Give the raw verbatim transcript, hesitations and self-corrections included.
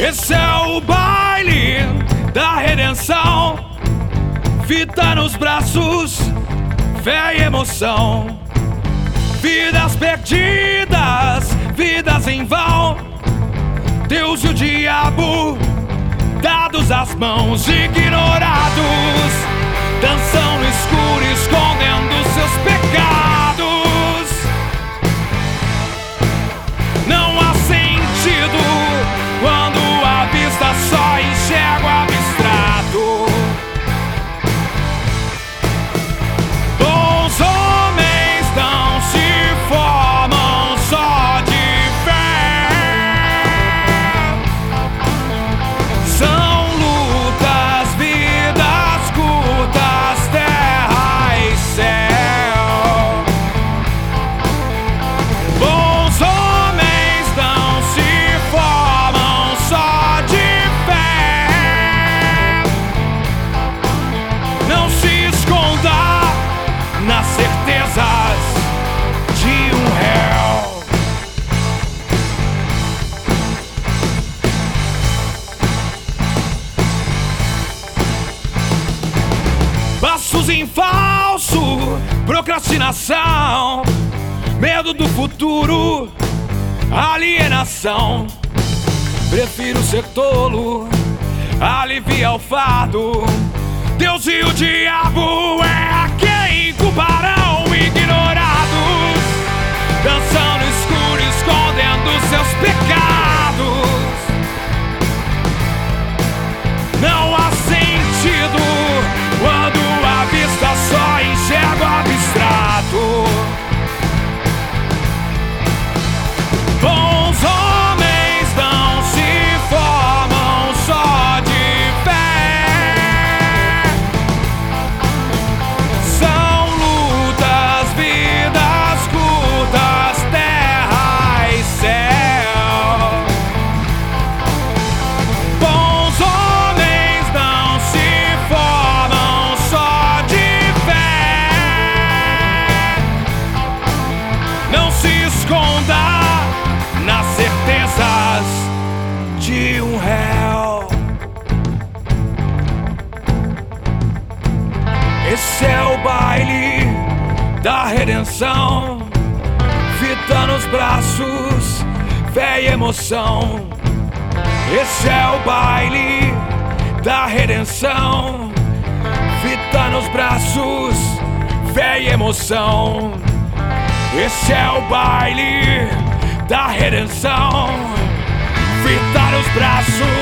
Esse é o baile da redenção. Fita nos braços, fé e emoção. Vidas perdidas, vidas em vão. Deus e o diabo dados às mãos, ignorados, dançam no escuro, escondendo seus pecados. Não há sentido quando a vista só enxerga o abstrato. Bons homens não se formam só de fé. São lutas, vidas curtas, terra e céu. Bons homens não se formam só de fé. Não se esconda nas certezas de um réu. Passos em falso, procrastinação, medo do futuro, alienação. Prefiro ser tolo, alivia o fardo. Deus e o diabo é a quem culparão. Ignorados, dançando no escuro, escondendo seus pecados. Não há sentido quando a vista só enxerga o abstrato. Bons homens não se formam só de fé. São lutas, vidas curtas, terra e céu. Bons homens não se formam só de fé. Não se esconda nas certezas de um réu. Esse é o baile da redenção. Fita nos braços, fé e emoção. Esse é o baile da redenção. Fita nos braços, fé e emoção. Esse é o baile da redenção. Fita nos braços,